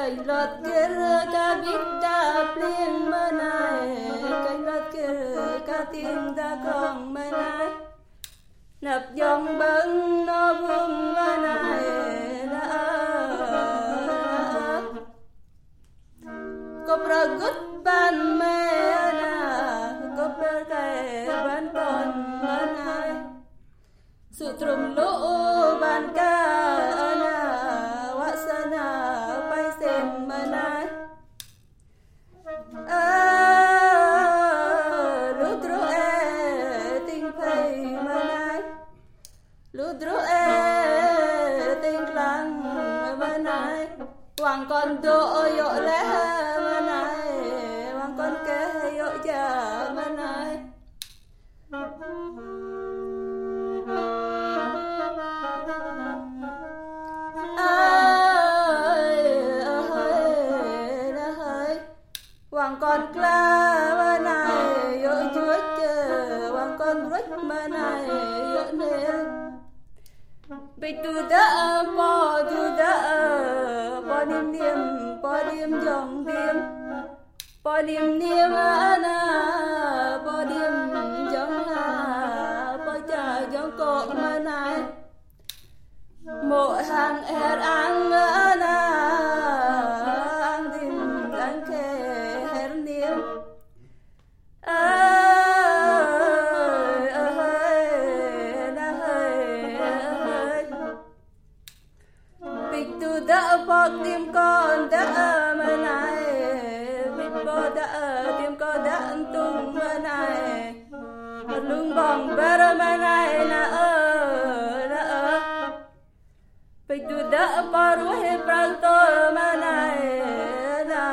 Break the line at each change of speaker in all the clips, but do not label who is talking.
Kailot kira kabita plin manay, kailot kira kating dakong manay, nap yong bang no bung manay na ko pragut ban me na ko perkai ban kon manay sutrum lo ban ka na wasana pai sen manay ludro ting pai manay ludro ting lang manay hoàng con do yo le manay hoàng con ke yo ja manay hoàng con kla manay yo chuột hoàng con rich manay yo ne bị tu da po nim dòng đêm po nim niêm ana po nim dòng ha po cha dòng cọ manay mộ hàng er ang ana ang dim ang khe her niêm đã bọc tim con đã manay bịt bò đã tim con đã tung manay lưng bong bờ manay na bịt tu đã bò ruhe pranto manay na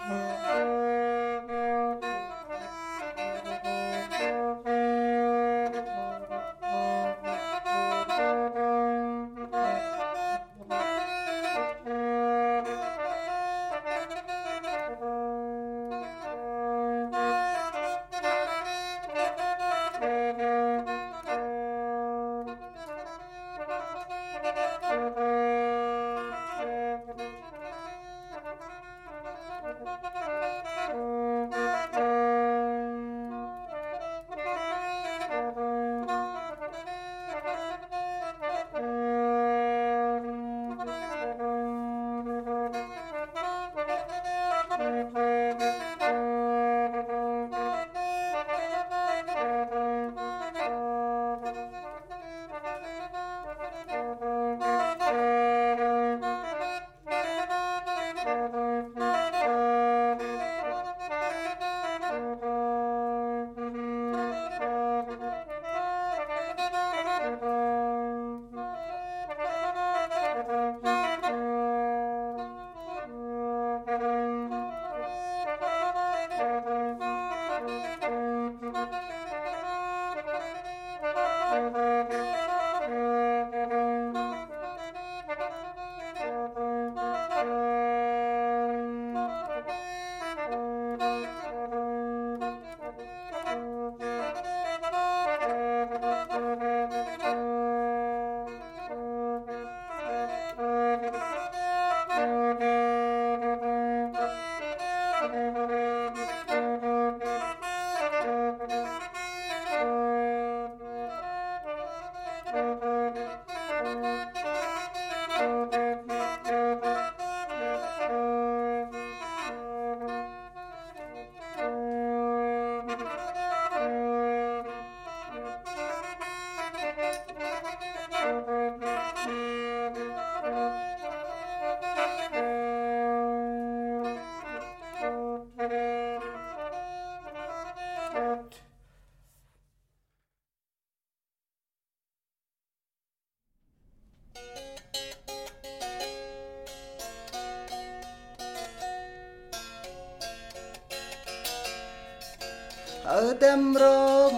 ởtem rong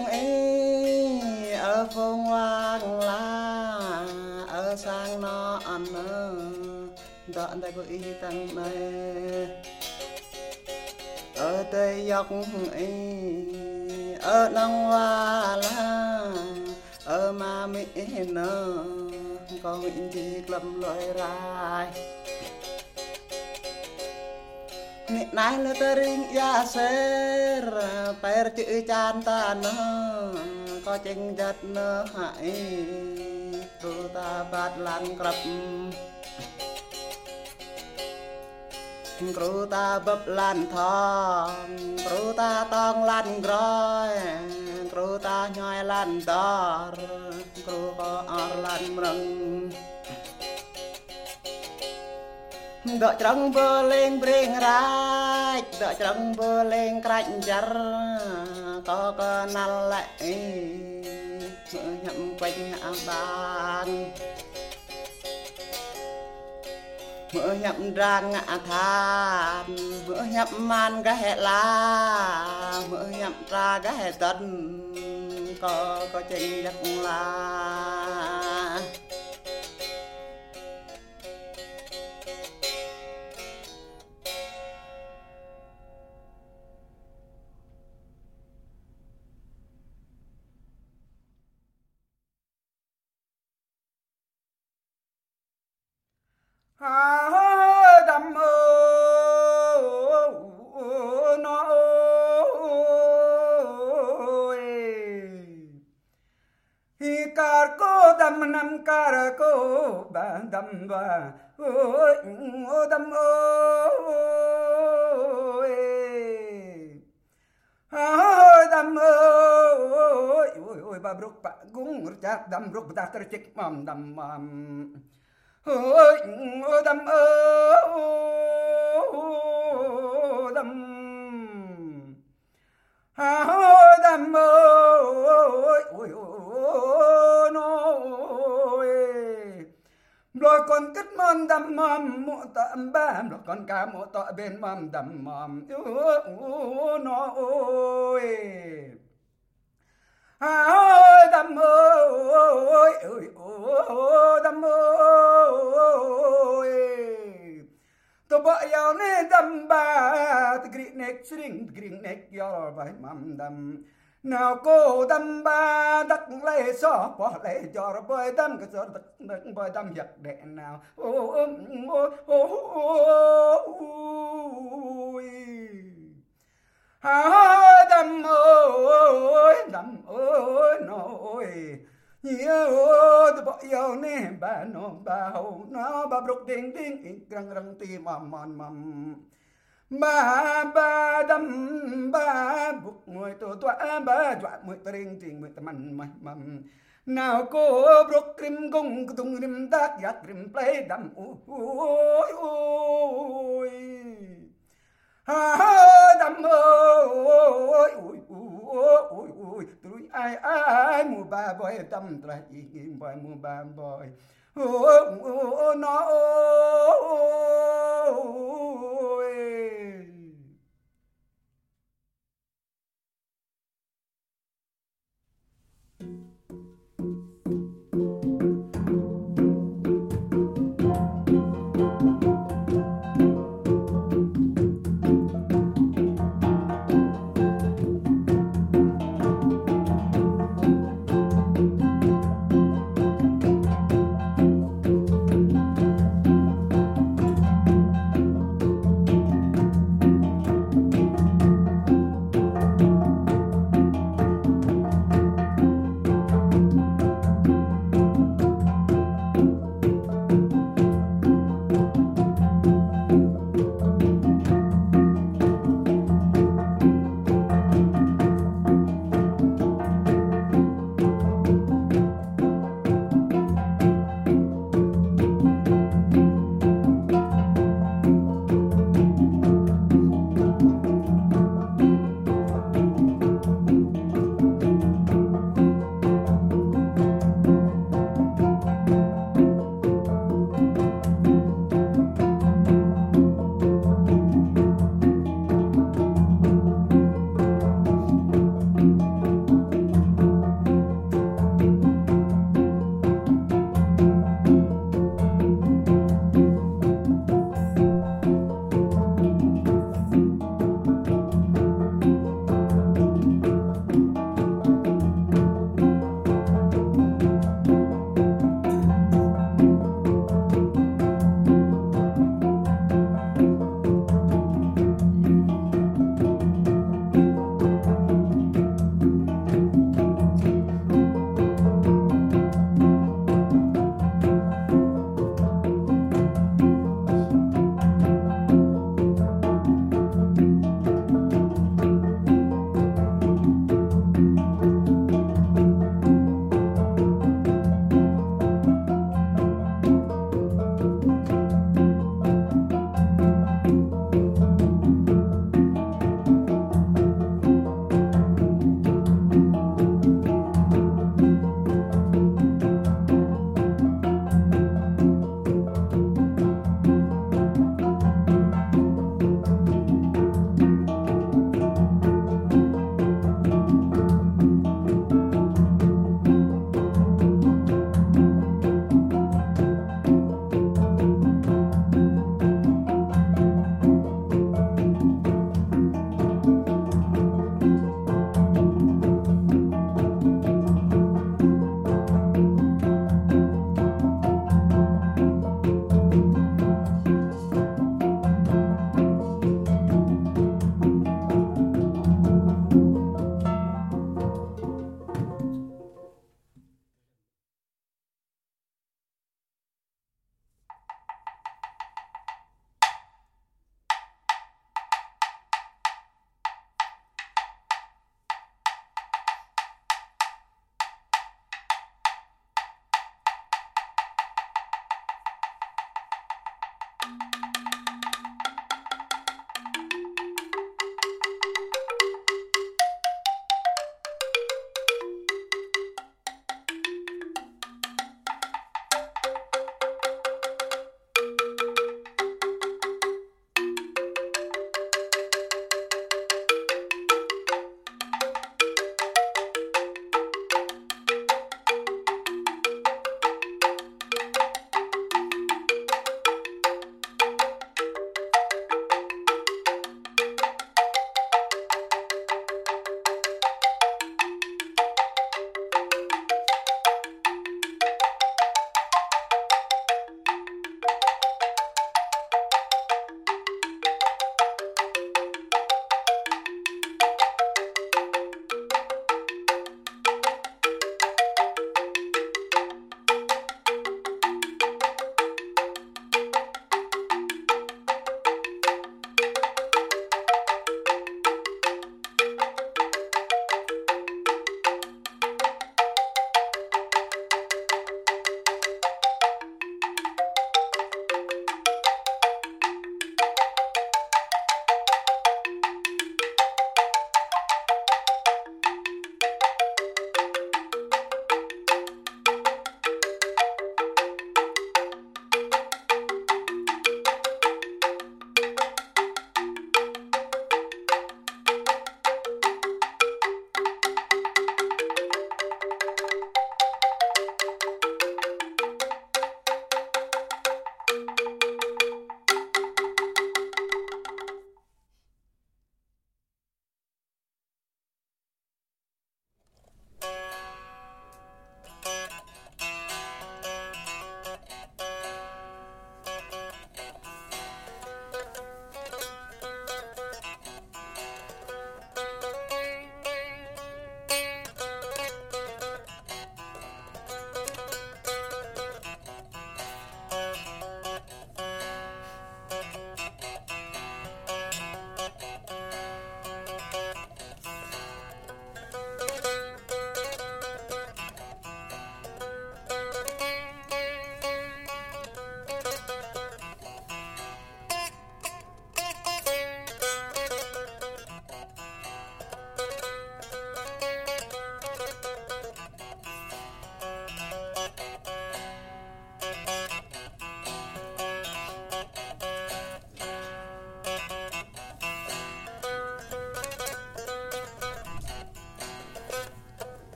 ở phong hoang lá ở sang nó ăn đoạn đây có ý tăng này ở tây dọc ở nông hoa lá ở ma mỹ nơ có vĩnh chi lâm lội rai nãy là tơ rinh ya ser per chữ chan ta nó có chinh giật nó hại tu ta bát lan krập kru ta bập lan thong kru ta tong lan groi kru ta nhoi lan đor kru có or lan mreng đợi trăng bơ lên bring rách đợi trăng bơ lên cạnh char có năn lại nhậm quanh bàn mưa nhậm ra ngã than mưa nhậm man ghé la mưa nhậm ra ghé tân có chinh giặc la
đầm nó hi car cô đầm nam car cô ba đầm ba đầm đầm ôi ba bruk ba gung rjak đầm bruk ba kercik mam đầm ôi đầm đầm đầm ôi nôi rồi còn kết mòn đầm mầm mụ tạm bám rồi con cá mụ tọ bên mầm đầm mầm nó ôi ơi đầm ơi đầm ơi tôi bỏ yêu nè đầm ba green neck yo vai mầm đầm nào cô đâm ba đất lấy xó bỏ lấy cho bơi đâm cái gió đất bơi đâm giật đẻ nào ôi đâm ơi nồi nhiều tôi bỏ yêu nè ba nó ba hậu nó ba bốc đinh đinh răng răng tim mầm ba đâm ba buộc mùi tổ toa ba dọa mùi tring trình mùi tầm mầm nào cô bốc krim gông tung rim tác giặc rim play đâm ôi đâm ôi tụi ai mùa ba boy đâm lại im boy mùa ba boy nó ôi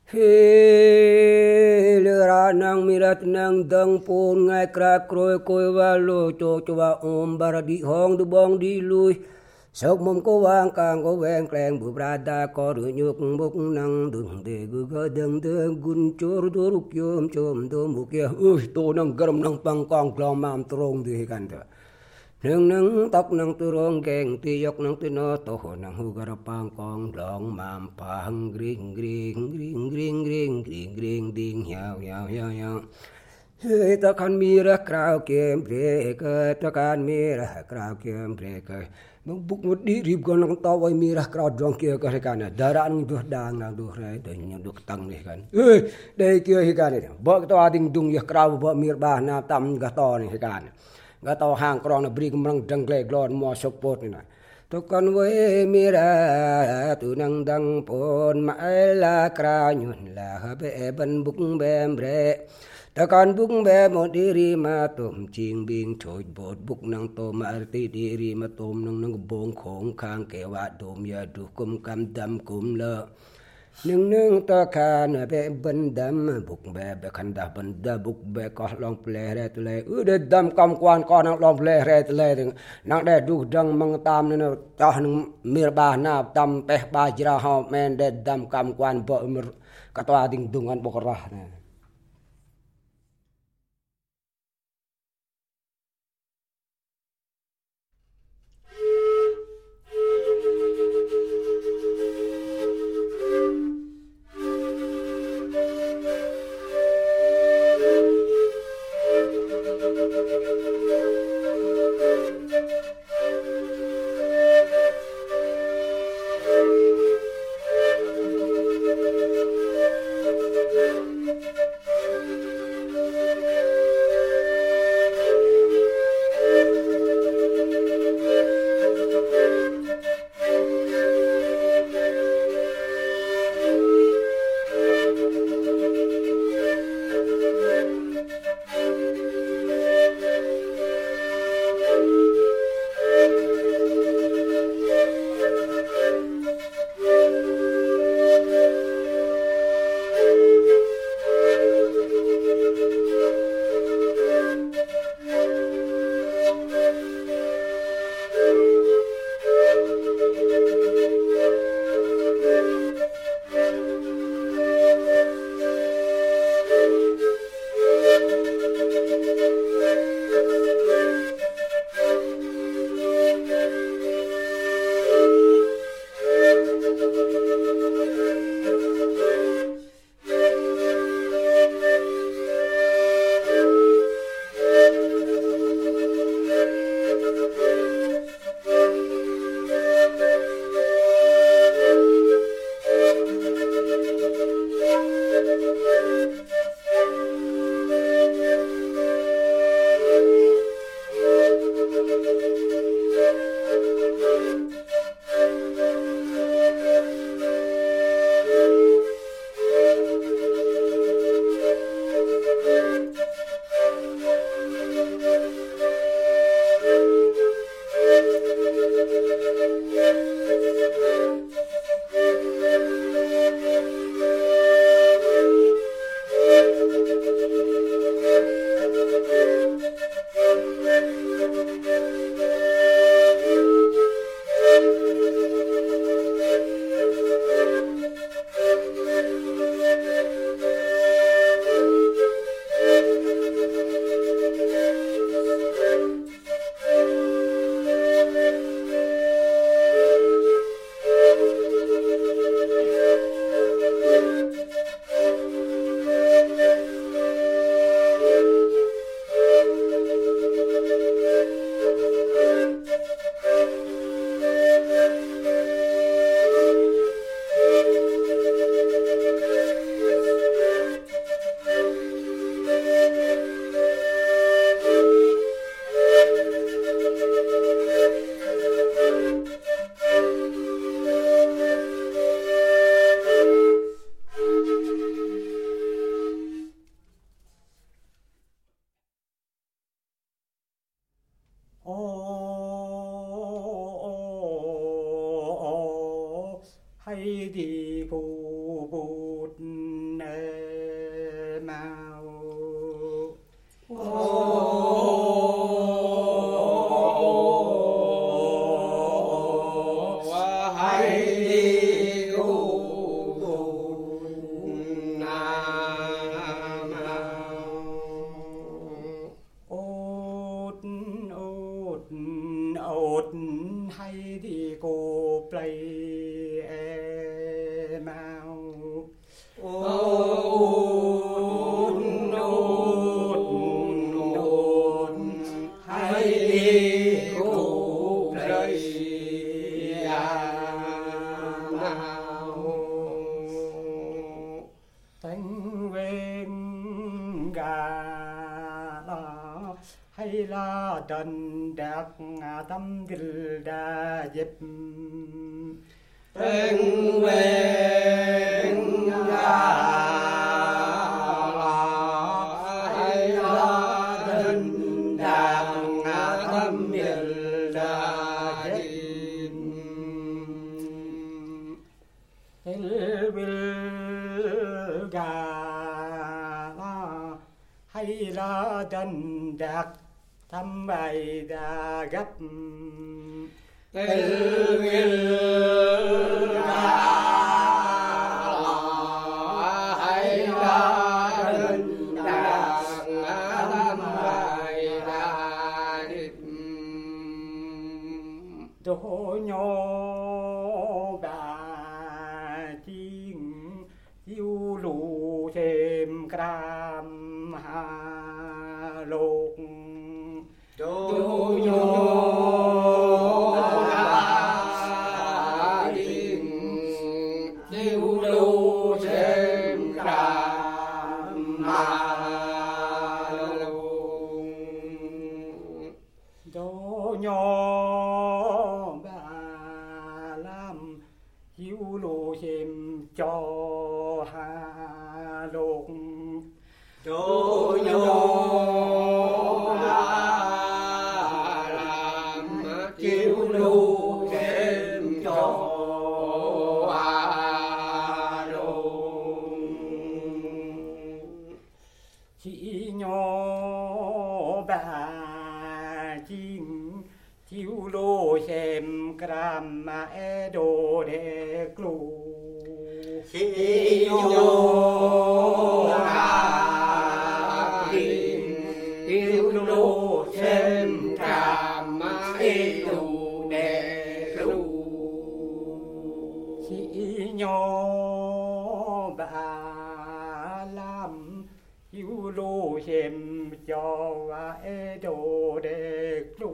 Hilira nang mirat nang dang pun ngai krak kroi koi walu cho wa bar di hong du bong di lui sok mom ko wang kang ko weng kleng bu brada ko ru nyuk buk nang dung de gu ga dang de gun chor do ru kyom chom do mu kia to nang garam nang pang kong klom mam trong di kan ta nang tóc nang turong geng ti yok nang tino to nang hu gar pang kong long mam pang gring gring gring gring gring gring gring ding hiao hiao hiao hiao ta kan mira krau kem brek ta kan mira krau kem brek buk mut di rib gon nang to wai mira krau dong kia ka kan dara nang dur dang nang dur rai de nyang duk tang ni kan dei kia hi kan ba to ading dung ya krau ba mir ba na tam ga to ni kan ga to hang krong na bri kumrang dang gle glon mo support ni na to kan we mira tu nang dang pon ma la kra nyun la be ban buk bem bre ta kan buk be mo diri ma tom ching bing choi bot buk nang to ma ti diri ma tom nang bong khong khang ke wa dom ya du kum kam dam kum la nung ta kan be ban dam buk be kan da ban da buk be ko long ple re tu le de dam kam kwan ko nang long ple re tu le nang de du dang mang tam ne ta nang mir ba na tam pe ba jra ha men de dam kam kwan bo mir ka to ading dungan bo rah ne
hay đi cô bột hay là trần đạt tâm dil đa dịp
tình nguyện hay là trần đạt tâm dil đa dịp
hay là trần đạt thăm bài đà gấp
tình nguyện hay là trần đạt thăm bài đà gấp
đỗ nhỏ bà chiên yêu lù thêm cam hà lục
đôi nhỏ bà chiên yêu lù thêm cam hà lục
đỗ nhỏ bà làm yêu lù thêm cho hà lục
đôi nhỏ làm chiếu lưu thêm cho hà lục
chị nhỏ bà chim chiếu lô xem gram e đồ để clu
chị nhỏ bà chim chiếu lưu thêm cam e đồ để clu
chị nhỏ bà làm chiếu lô xem cho e đồ để clu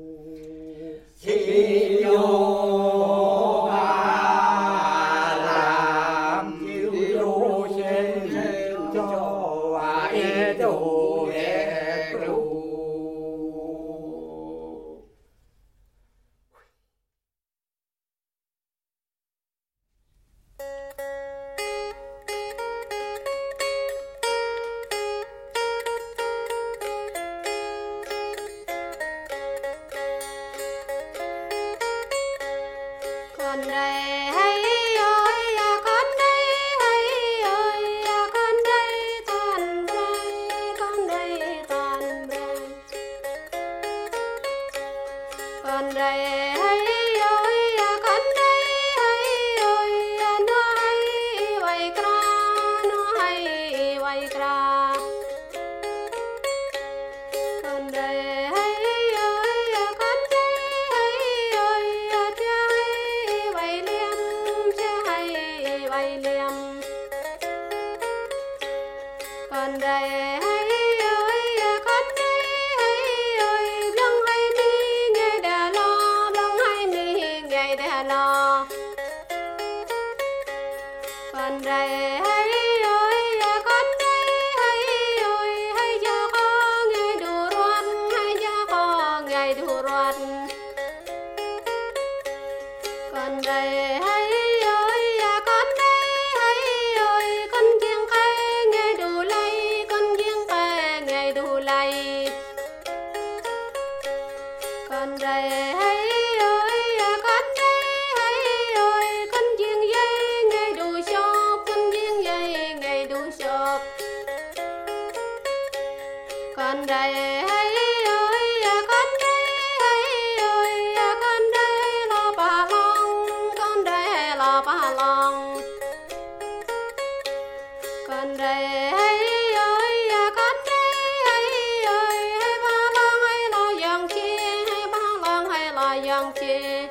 chị nhỏ bà làm chiếu lưu thêm cho e đồ để clu
con đây hay ơi con đây hay ơi con đây toàn đây con đây toàn đây con đây hay ơi con đây hay ơi nó hay vay cra nó hay vay cra con đây hay ơi con đây hay ơi cha hay vay liêm cha hay vay liêm con đây hay ơi con đây hay ơi long hay mi ngày đã lo long hay mi ngày đã lo con đây hay ơi con đây hay ơi hay cho con ngày đủ ruột hay cho con ngày đủ ruột con đây hay ơi con đây hay ơi con chiêng cây ngày đủ lay con chiêng cây ngày đủ lay con đây hay ơi con đây hay ơi con chiêng dây ngày đủ shop con chiêng dây ngày đủ shop con đây hay ơi con đây hay ơi con đây là ba long con đây là ba long con đây hay ơi con đây hay ơi hay ba long hay là giang chi hay ba long hay là giang chi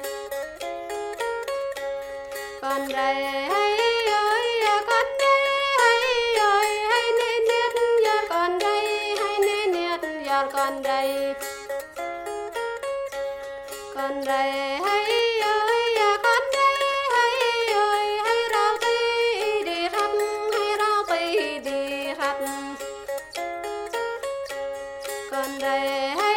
con đây hay ơi con đây hay ơi hay nên nét giờ con đây hay nên nét giờ con đây con đây hay ơi con đây hay ơi hay rau tây đi khắp hay rau tây đi khắp con đây hay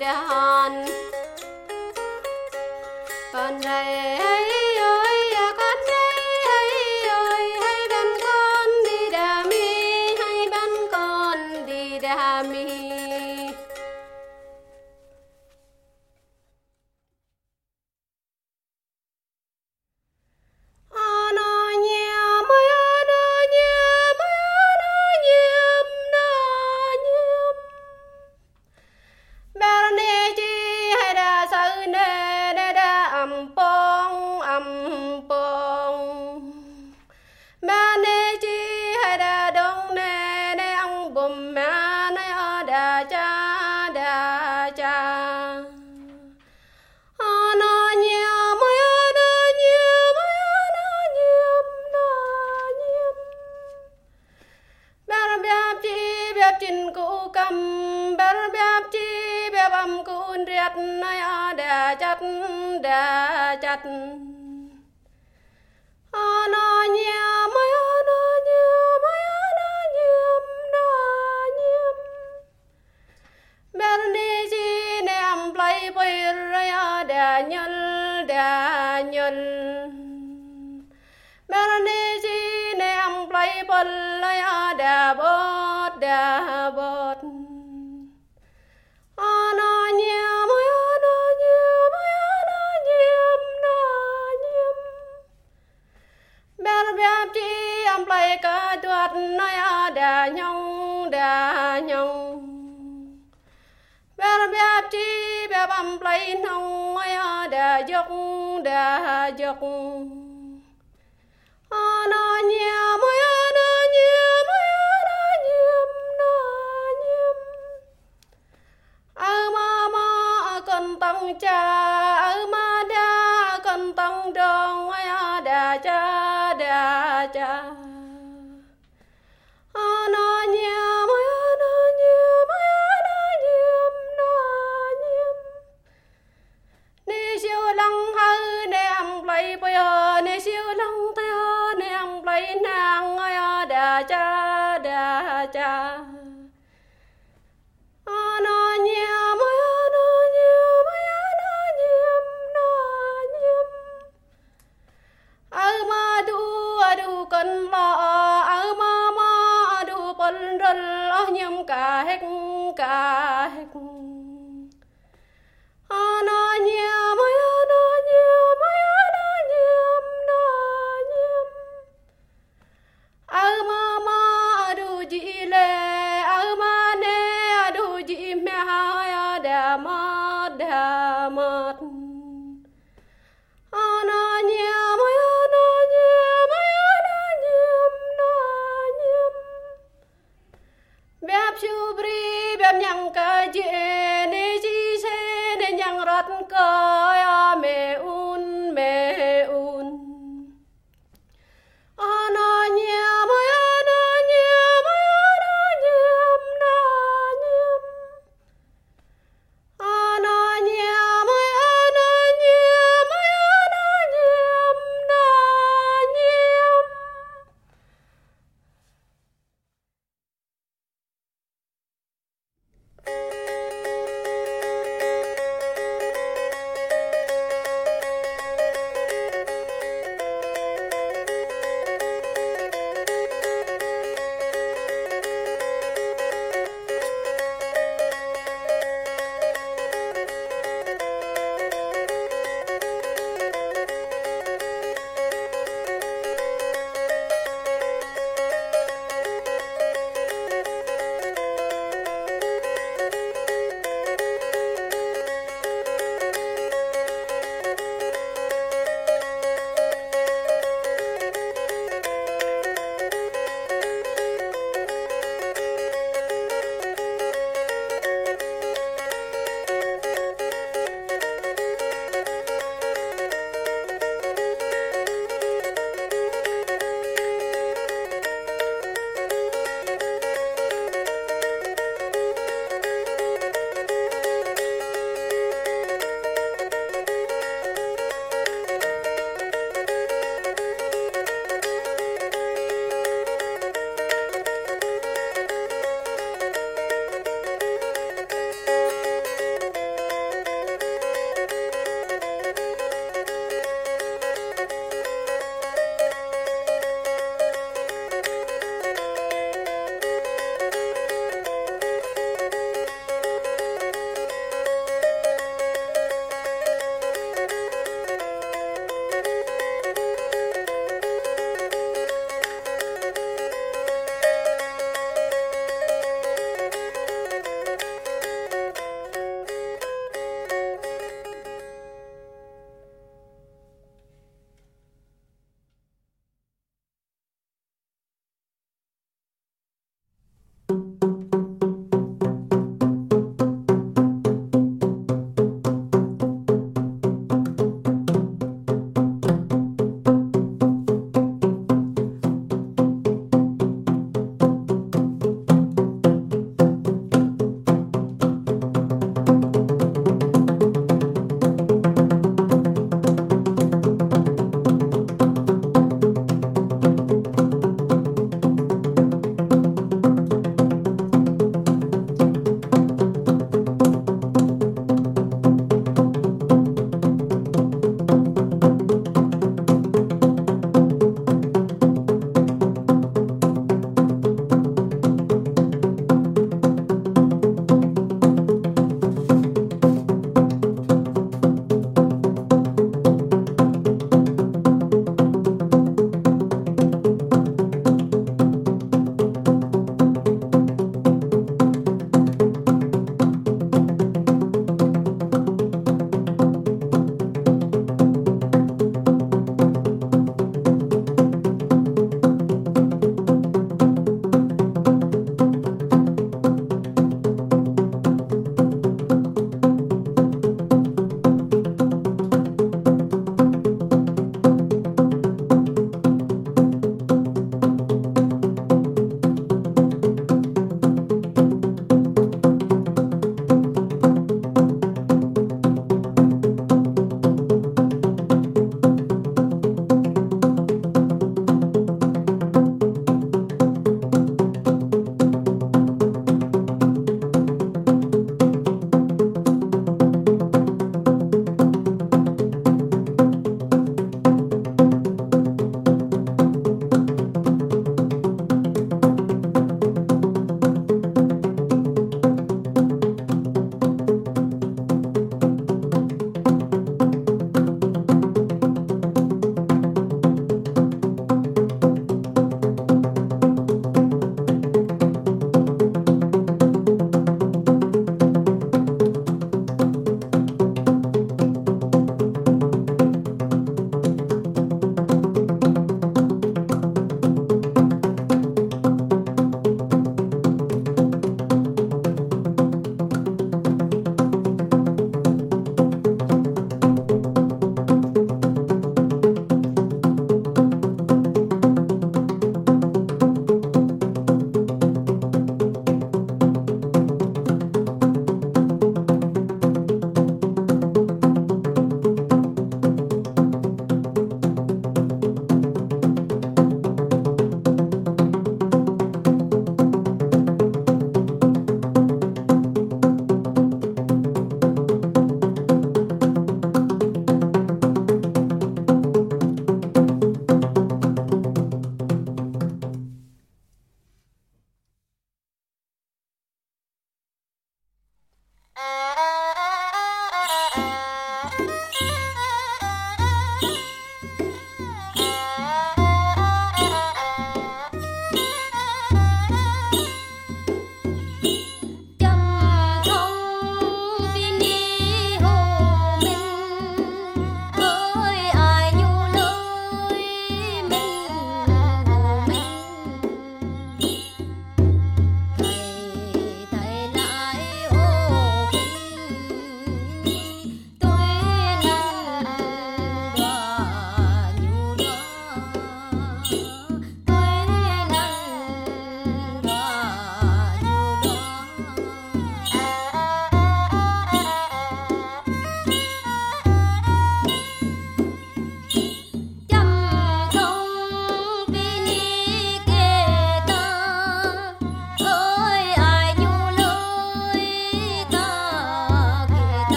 đàn con đây hay ơi con đây hay ơi hay bên con đi đà mi hay bên con đi đà mi đà chặt nó nhẹ mới nó nhẹ mới nó nhiễm bên đi chi ném play play ra đà nhân bên đi chi ném play play ra đà bớt nó nhẹ mới bẹp chi âm play cả tuột nói đà nhông bẹp chi bẹp âm play nông nói đà dốc nó nhẹ mới nó nhiễm ma con tăng cha ma đa con tăng đong nói đà cha nó nhẹ mới nó nhiễm ni siêu lăng hư ném play play ni siêu lăng tây ném play nàng ơi đà cha nó nhẹ mới nó nhiễm ma du con lo ma du con rol nhâm cả hết nó nhẹ mới nó nhiễm ma du ji le ma ne du ji me ha đà mát nó nhẹ mới nó nhiễm bẹp chu bri bẹp nhang ca je ne chi se ne nhang rat ca me un nó nhẹ mới nó nhiễm nó nhẹ mới nó nhiễm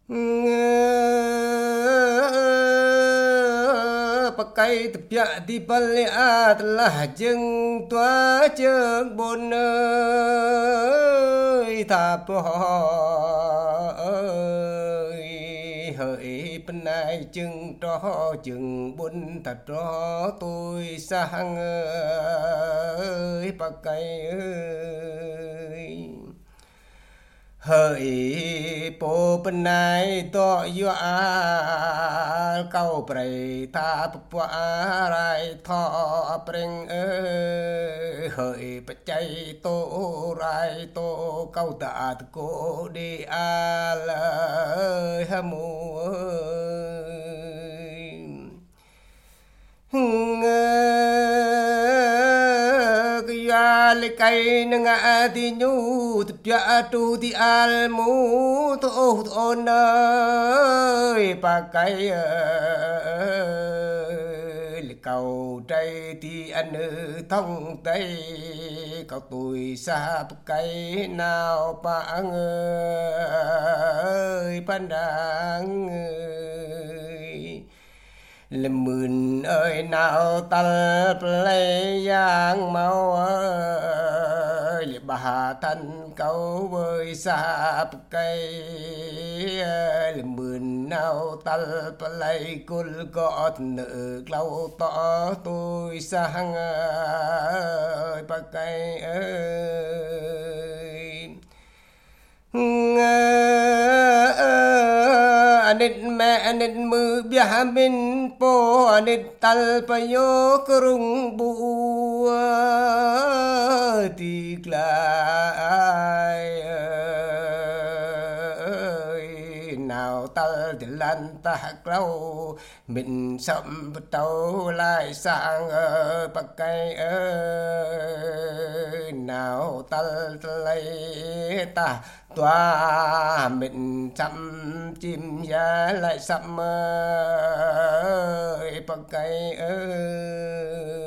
pakai tepiak di balik telah jeng tua jeng bon thà po hỡi bên này chừng cho chừng bún thật cho tôi sang ơi bác cây ơi hỡi po bên này to dọa câu bày tha bua rai thọ preng ơi hỡi bạch chay tô rai tô câu tạ cô đi a lời hamu cái cây nâng thì nhu tập cha tu thì al mu to ơi ba cây ơi cầu trai thì anh thông tây cầu tuổi xa cây nào bạn ơi ban đàng làm mượn ơi nào ta lấy giang mau ơi bà thân câu với xa cây làm mượn nào ta lấy cul gọt nữ lâu tỏ tôi sang ơi bà cây ơi anit me anit mu biah min po anit tal payo kerung bu tiklai nào tal dilan tak lau min sam tau lai sang pakai nào tal lai ta toa mình chăm chim giá lại sắm ơi bằng cây ơi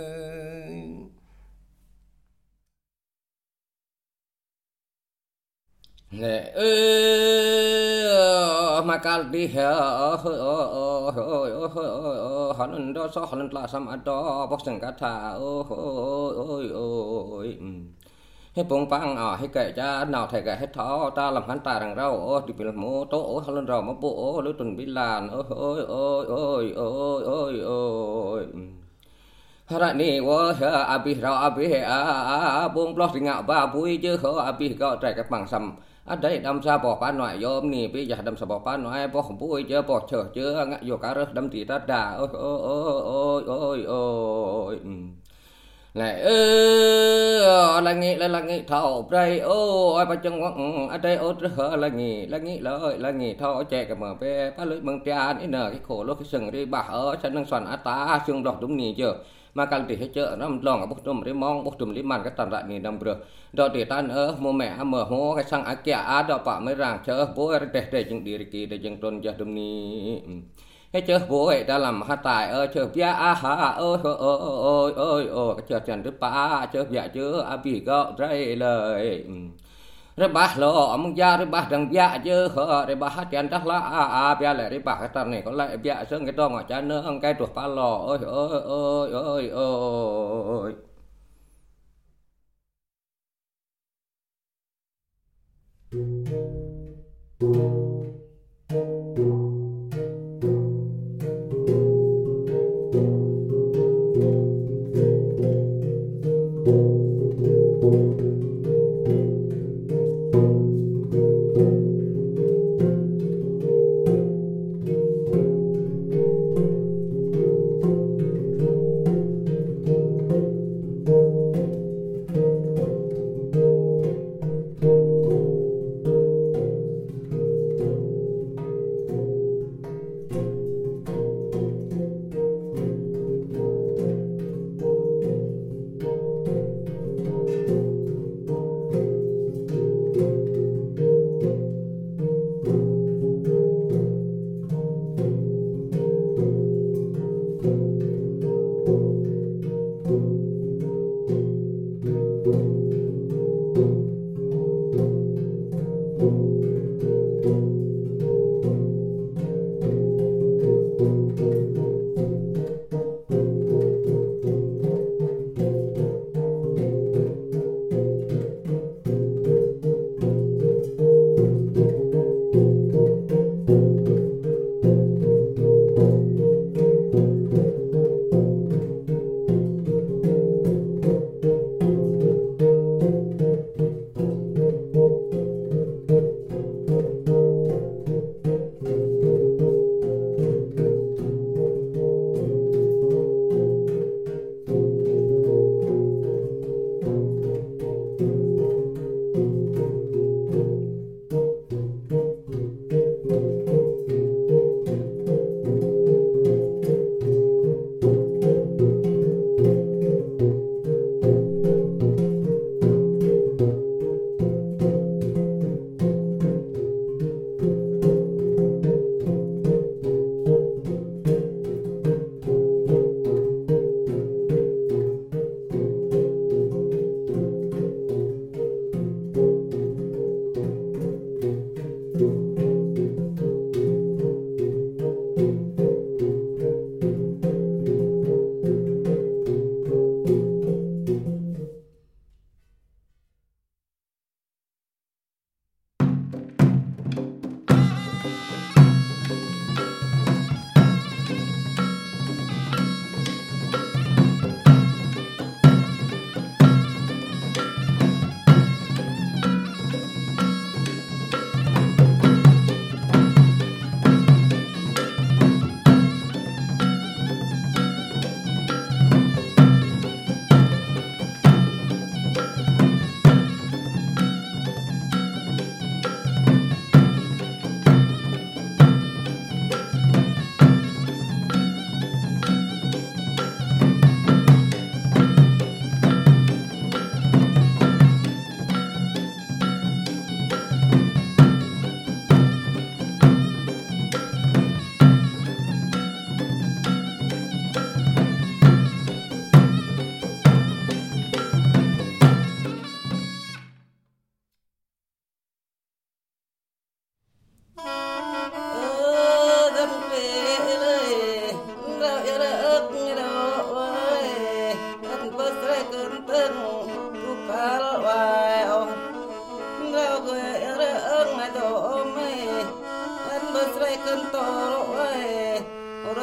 nè mà cả đi hắn đó số hắn là sama đó bóc sừng cá thà ôiให้ปงปังให้แก่จ้าหนาวไทยแก่ให้ท้อตาลำพันตาดังเราดิบลโมโตฮัลโหลเรามาโบหรือตุนบิลานโอ้ยฮาระนี่ว่าอาบิเราอาบิบงปลอกสิงะบ้าบุยเจอเขาอาบิก็ใจกับปังซ้ำอันใดดำซาบอกป้าหน่อยยอมนี่ไปอยากดำซาบอกป้าหน่อยบอกของบุยเจอบอกเจองะโยกะเรดำตีตัดด่าโอ้ยnày là nghĩ thầu đây ai bắt chân ở đây là nghĩ thầu chạy cả mở về bắt lưỡi măng tràn ấy nè cái khổ lối cái sừng đi bà ở chân năng xoắn ta xương đỏ đúng nhỉ chưa mà cần thì hết chợ nó lòng ở bốc trùm đi mong bốc trùm đi màn cái tàn lại nhỉ đâm bừa đỏ thì tan mua mẹ mở hố cái sang á kia đỏ bạ mới ràng chợ bố để chừng đi kỳ để chừng trôn cho đúng nhỉ cái chơi bố ấy đã làm hát tài chơi bia ôi cái chơi trần thứ ba chơi bia chứ bị gạo đây lời rồi bà lo ông gia rồi bà đằng bia chứ rồi bà hát trần đắc lá bia lại rồi bà cái tầm này có lại bia sơn cái đo ngõ cha nữa ông cái chuột ba lò ôi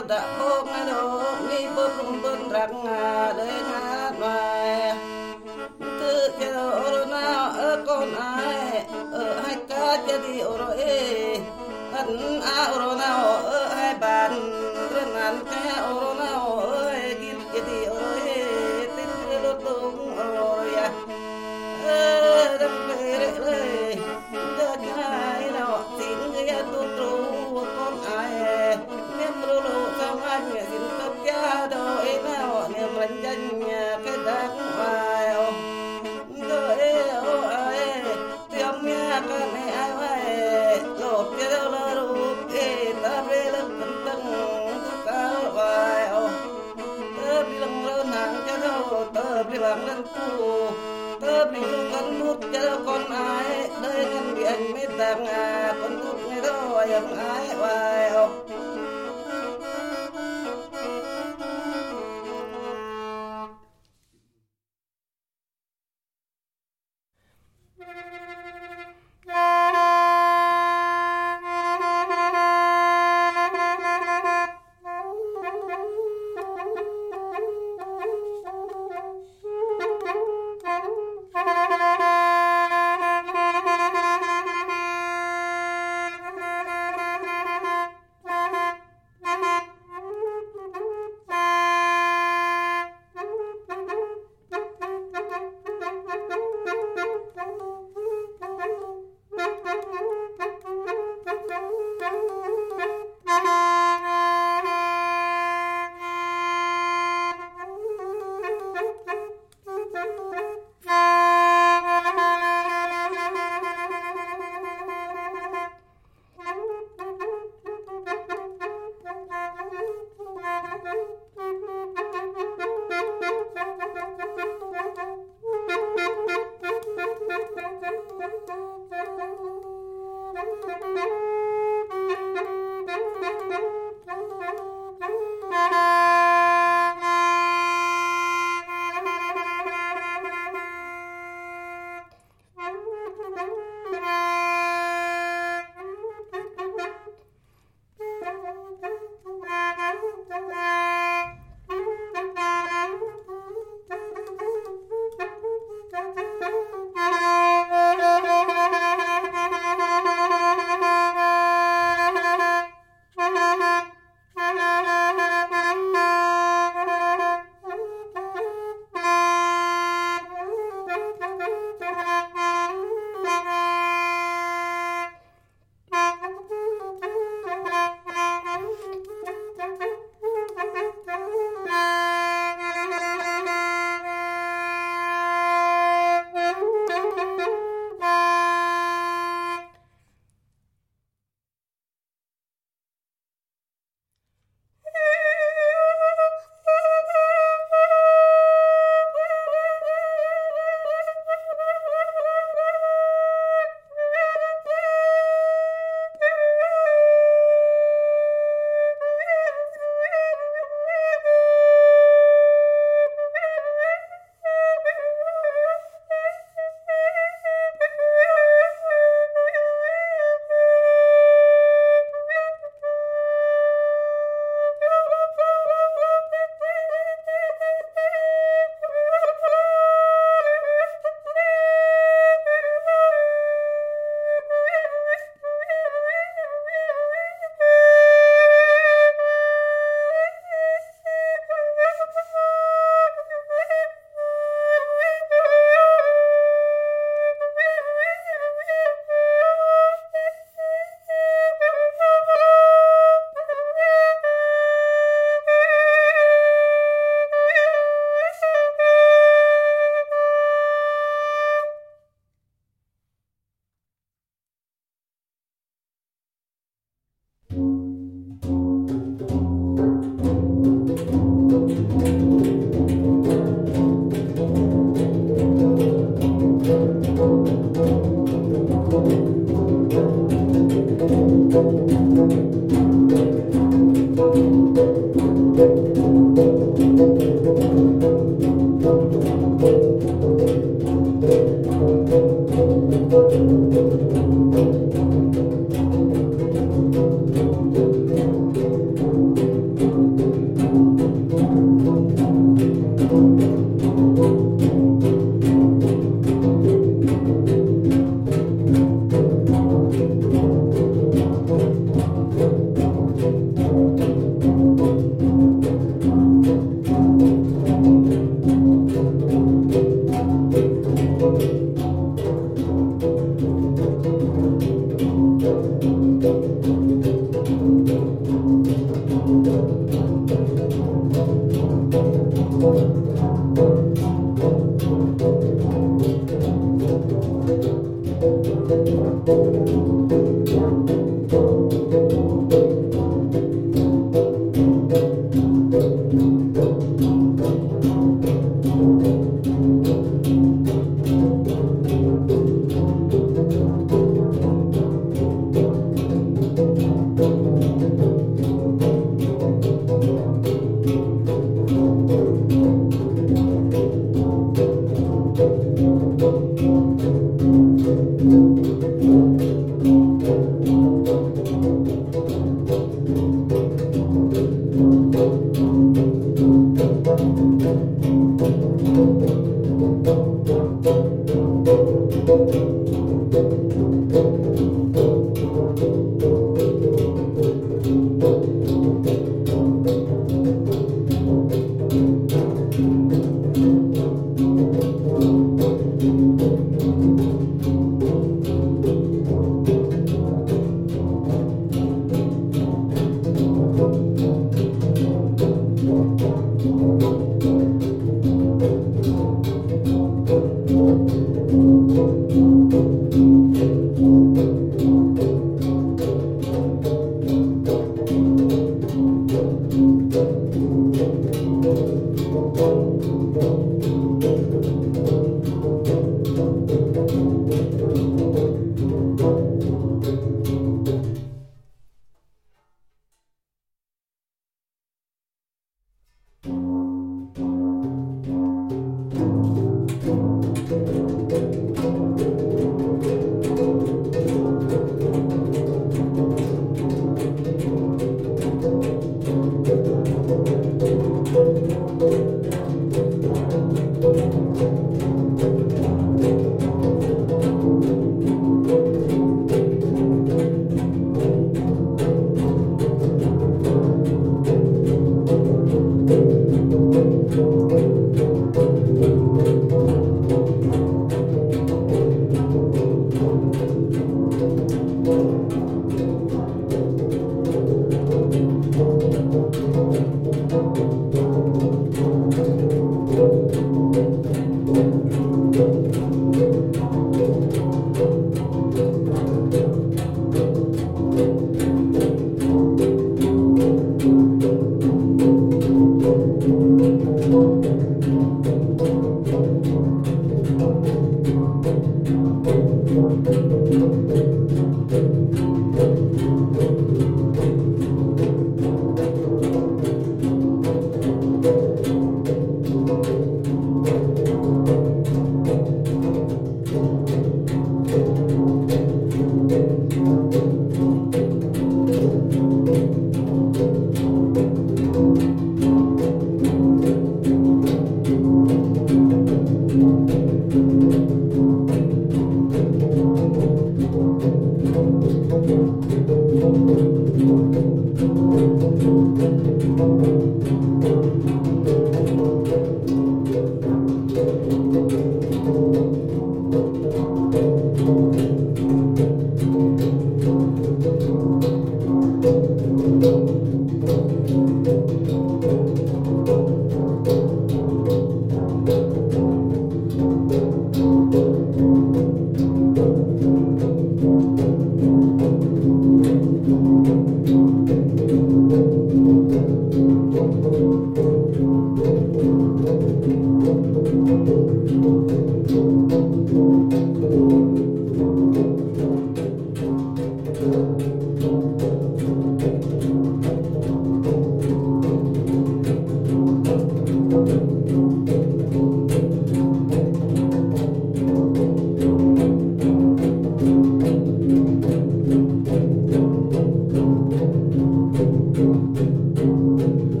đã hôm nay đâu mi bớt răng đến hát ngoài tự cho đâu nào ở con ai ở hai cá cho đi ở rồi ẩn ở nào ở hai bàn đơn ăn cái ở nào ở kim cho đi ở rồi tin lô tung rồi à đâm về đây giờ cái nào tin cái tu tru con ai niệm lô trong anh xin cấp gia đôi nào niệm rành danh cái đáng vào rồi ai tiêm nha cái này ai vậy lột cái đâu là đủ ta về lên tầng cao vào tớ đi lòng lớn hàng cho đâu tớ đi bằng lên cu tớ đi con nút cho con ai đây con bị anh mới tàng con nút này đâu em ai vào